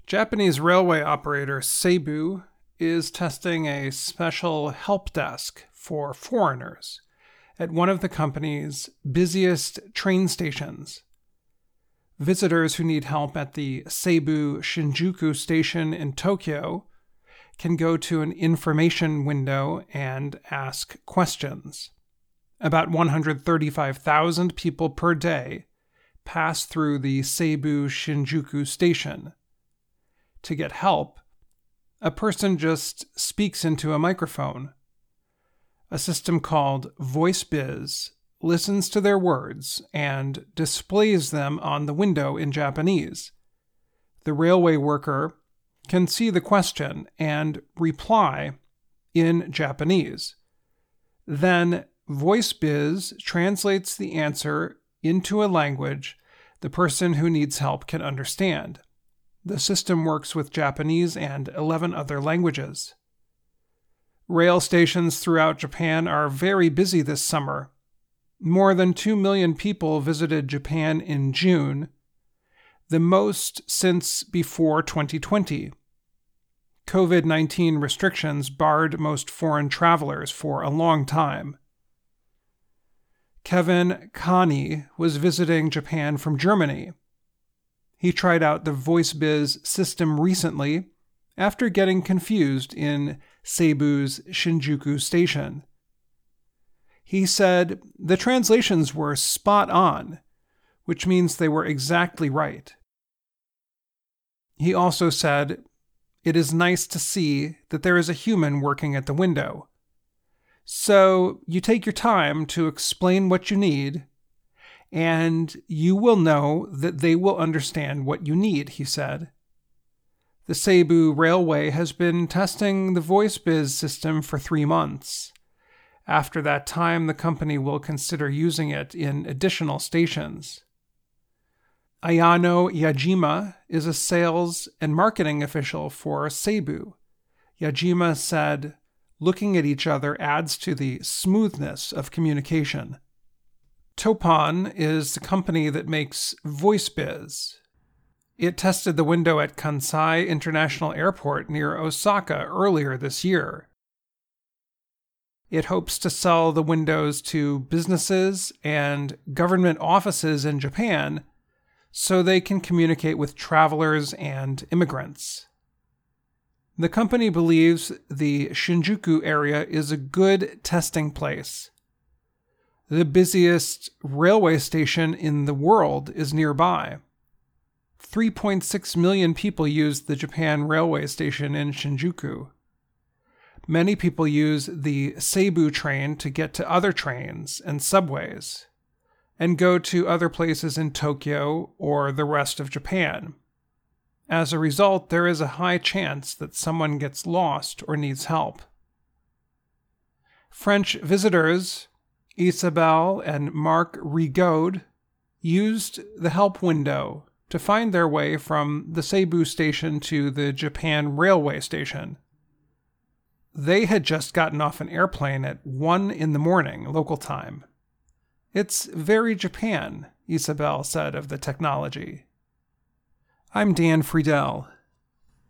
Japanese railway operator Seibu is testing a special help desk for foreigners at one of the company's busiest train stations. Visitors who need help at the Seibu Shinjuku station in Tokyo can go to an information window and ask questions. About 135,000 people per day pass through the Seibu Shinjuku station. To get help, a person just speaks into a microphone. A system called VoiceBiz listens to their words and displays them on the window in Japanese. The railway worker can see the question and reply in Japanese. Then VoiceBiz translates the answer into a language the person who needs help can understand. The system works with Japanese and 11 other languages. Rail stations throughout Japan are very busy this summer. More than 2 million people visited Japan in June, the most since before 2020. COVID-19 restrictions barred most foreign travelers for a long time. Kevin Kani was visiting Japan from Germany. He tried out the VoiceBiz system recently after getting confused in Seibu's Shinjuku station. He said the translations were spot on, which means they were exactly right. He also said, "It is nice to see that there is a human working at the window. So you take your time to explain what you need, and you will know that they will understand what you need," he said. The Seibu Railway has been testing the VoiceBiz system for 3 months. After that time, the company will consider using it in additional stations. Ayano Yajima is a sales and marketing official for Seibu. Yajima said, "Looking at each other adds to the smoothness of communication." Toppan is the company that makes VoiceBiz. It tested the window at Kansai International Airport near Osaka earlier this year. It hopes to sell the windows to businesses and government offices in Japan so they can communicate with travelers and immigrants. The company believes the Shinjuku area is a good testing place. The busiest railway station in the world is nearby. 3.6 million people use the Japan Railway Station in Shinjuku. Many people use the Seibu train to get to other trains and subways, and go to other places in Tokyo or the rest of Japan. As a result, there is a high chance that someone gets lost or needs help. French visitors, Isabelle and Marc Rigaud, used the help window to find their way from the Seibu station to the Japan Railway Station. They had just gotten off an airplane at 1 a.m. local time. "It's very Japan," Isabelle said of the technology. I'm Dan Friedel.